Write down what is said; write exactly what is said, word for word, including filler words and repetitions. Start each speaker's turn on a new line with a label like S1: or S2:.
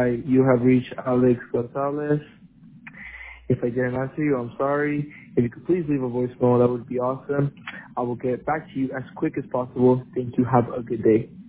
S1: Hi, you have reached Alex Gonzalez. If I didn't answer you, I'm sorry. If you could please leave a voicemail, that would be awesome. I will get back to you as quick as possible. Thank you. Have a good day.